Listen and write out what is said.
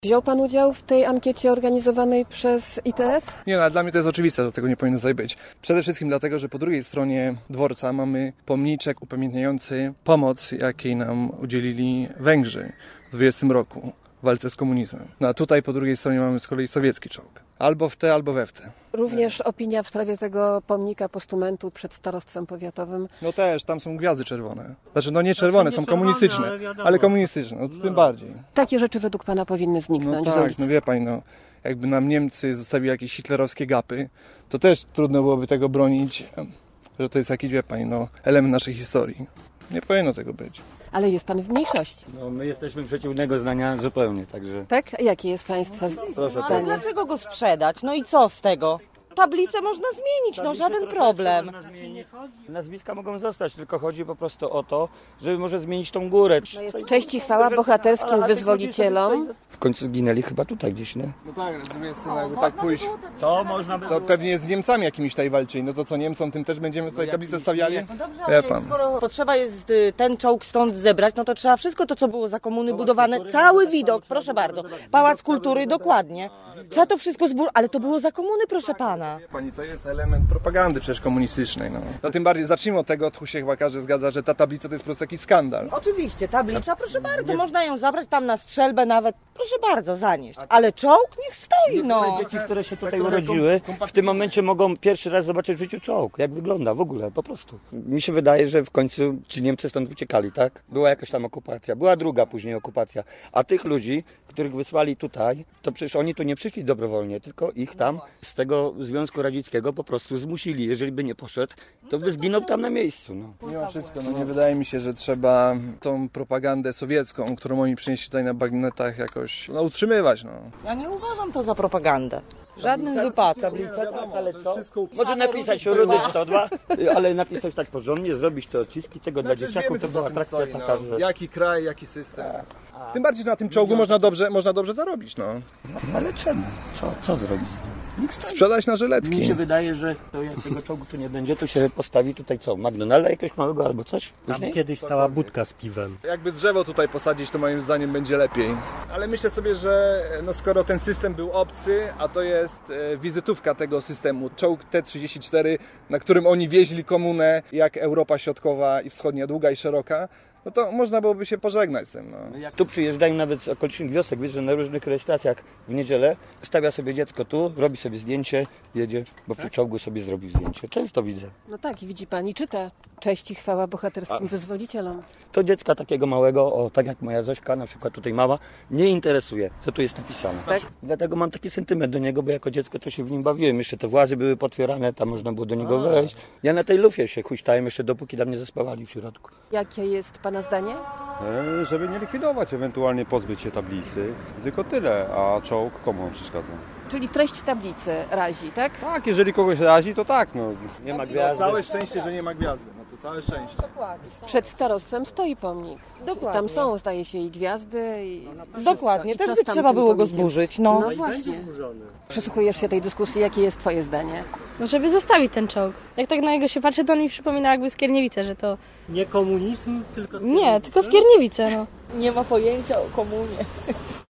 Wziął pan udział w tej ankiecie organizowanej przez ITS? Nie, ale dla mnie to jest oczywiste, że tego nie powinno tutaj być. Przede wszystkim dlatego, że po drugiej stronie dworca mamy pomniczek upamiętniający pomoc, jakiej nam udzielili Węgrzy w 20 roku w walce z komunizmem. No a tutaj po drugiej stronie mamy z kolei sowiecki czołg. Albo w te, albo we w te. Również opinia w sprawie tego pomnika postumentu przed starostwem powiatowym. No też, tam są gwiazdy czerwone. Znaczy, no nie czerwone, są komunistyczne, ale komunistyczne, no tym bardziej. Takie rzeczy według pana powinny zniknąć No z tak, ulic. no wie pani, no jakby nam Niemcy zostawili jakieś hitlerowskie gapy, to też trudno byłoby tego bronić, że to jest jakiś, wie pani, no element naszej historii. Nie powinno tego być. Ale jest pan w mniejszości. No, my jesteśmy przeciwnego zdania zupełnie, także... Tak? A jakie jest państwa Ale zdanie? dlaczego go sprzedać? No i co z tego? Tablicę można zmienić, no żaden problem. Nazwiska mogą zostać, tylko chodzi po prostu o to, żeby może zmienić tą górę. Cześć i chwała bohaterskim wyzwolicielom. W końcu zginęli chyba tutaj gdzieś, nie? No tak, ale z drugiej strony jakby tak pójść, To można by to pewnie z Niemcami jakimiś tutaj walczyli. No to co, Niemcom tym też będziemy tutaj tablicę stawiali? No dobrze, Wie ale pan. skoro potrzeba jest ten czołg stąd zebrać, no to trzeba wszystko to, co było za komuny budowane, cały widok, proszę bardzo, Pałac Kultury, dokładnie. Trzeba to wszystko ale to było za komuny, proszę pana. Pani, to jest element propagandy przecież komunistycznej. No tym bardziej, zacznijmy od tego, tu się chyba każdy zgadza, że ta tablica to jest po prostu jakiś skandal. Oczywiście, tablica, proszę bardzo, można ją zabrać tam na strzelbę nawet, proszę bardzo, zanieść. Ale czołg niech stoi, no. Dzieci, które się tutaj urodziły, w tym momencie mogą pierwszy raz zobaczyć w życiu czołg. Jak wygląda w ogóle, po prostu. Mi się wydaje, że w końcu ci Niemcy stąd uciekali, tak? Była jakaś tam okupacja, była druga później okupacja. A tych ludzi, których wysłali tutaj, to przecież oni tu nie przyszli dobrowolnie, tylko ich tam z tego Związku Radzieckiego po prostu zmusili. Jeżeli by nie poszedł, to by zginął tam na miejscu. No. Mimo wszystko, no nie wydaje mi się, że trzeba tą propagandę sowiecką, którą oni przynieśli tutaj na bagnetach jakoś utrzymywać. No. Ja nie uważam to za propagandę. W żadnym wypadku. Tablica, tak, ale co? Może napisać Rudy 102, ale napisać tak porządnie, zrobić te odciski tego dla dzieciaków, to była atrakcja taka, że... Jaki kraj, jaki system. Tym bardziej, że na tym czołgu można dobrze zarobić. No. Ale czemu? Co zrobić? Sprzedać na żyletki. Mi się wydaje, że to jak tego czołgu tu nie będzie, to się postawi tutaj co? McDonalda jakiegoś małego albo coś? Tam kiedyś stała budka z piwem. Jakby drzewo tutaj posadzić, to moim zdaniem będzie lepiej. Ale myślę sobie, że no skoro ten system był obcy, a to jest wizytówka tego systemu, czołg T-34, na którym oni wieźli komunę, jak Europa Środkowa i Wschodnia, długa i szeroka, no to można byłoby się pożegnać z tym. No. Jak tu przyjeżdżają nawet z okolicznych wiosek, wiesz, że na różnych rejestracjach w niedzielę stawia sobie dziecko tu, robi sobie zdjęcie, jedzie, bo przy czołgu sobie zrobi zdjęcie. Często widzę. No tak, i widzi pani, czyta. Cześć i chwała bohaterskim wyzwolicielom. To dziecka takiego małego, o tak jak moja Zośka, na przykład tutaj mała, nie interesuje, co tu jest napisane. Tak. Dlatego mam taki sentyment do niego, bo jako dziecko to się w nim bawiłem. Jeszcze te włazy były potwierane, tam można było do niego wejść. Ja na tej lufie się huśtałem jeszcze dopóki tam nie zaspawali w środku. Jakie jest pana zdanie? Żeby nie likwidować, ewentualnie pozbyć się tablicy. Tylko tyle, a czołg komu on przeszkadza? Czyli treść tablicy razi, tak? Tak, jeżeli kogoś razi, to tak. No. Nie ma gwiazdy. Całe szczęście, że nie ma gwiazdy. No to całe szczęście. Przed starostwem stoi pomnik. Dokładnie. Tam są, zdaje się, i gwiazdy, i Dokładnie, wszystko. I też co by z trzeba tamtym było go pomnikiem? zburzyć, no. No właśnie. Przysłuchujesz się tej dyskusji, jakie jest twoje zdanie? No żeby zostawić ten czołg. Jak tak na niego się patrzy, to on mi przypomina jakby Skierniewice, że to... Nie komunizm, tylko Nie, tylko Skierniewice, no. Nie ma pojęcia o komunie.